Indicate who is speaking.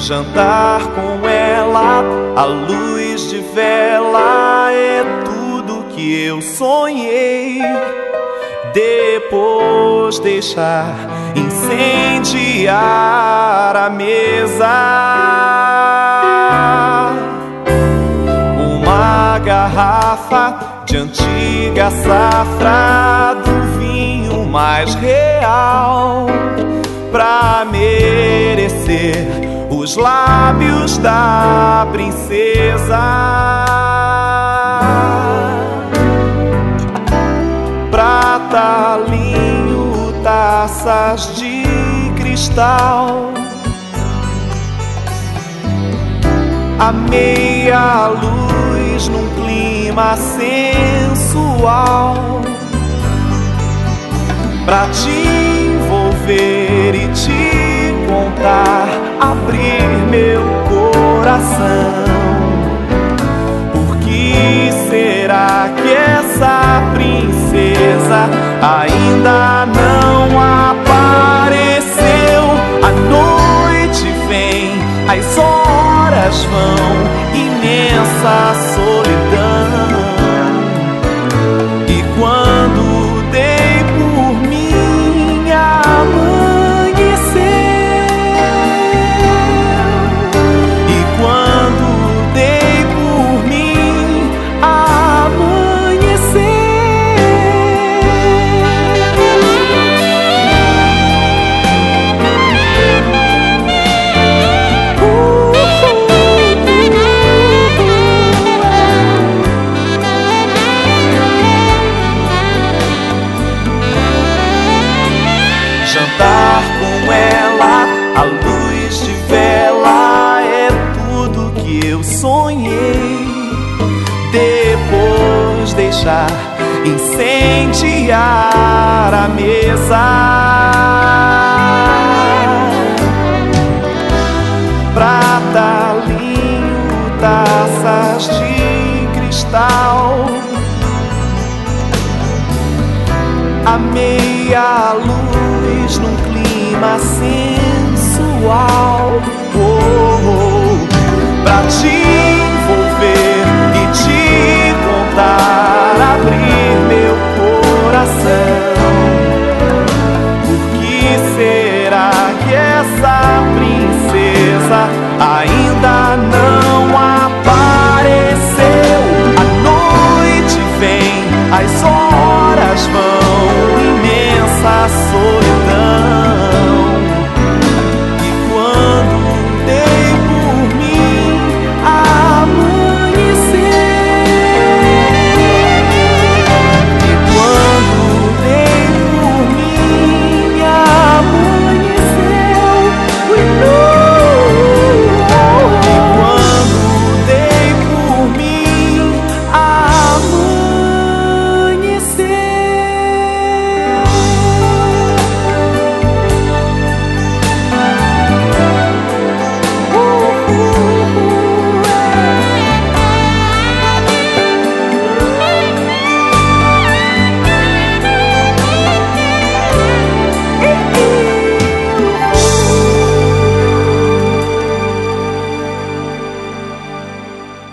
Speaker 1: Jantar com ela, a luz de vela, é tudo que eu sonhei. Depois deixar incendiar a mesa, uma garrafa de antiga safra do vinho mais real, pra merecer os lábios da princesa. Prata, linho, taças de cristal, a meia luz num clima sensual, pra te envolver e te contar, abrir meu coração. Por que será que essa princesa ainda não apareceu? A noite vem, as horas vão, imensa solidão. E quando dei por mim amanheceu, e quando dei por mim amanheceu. Jantar com ela, a luz de vela, é tudo que eu sonhei. Depois deixar incendiar a mesa, prata, linho, taças de cristal, a meia luz num clima sensual, pra ti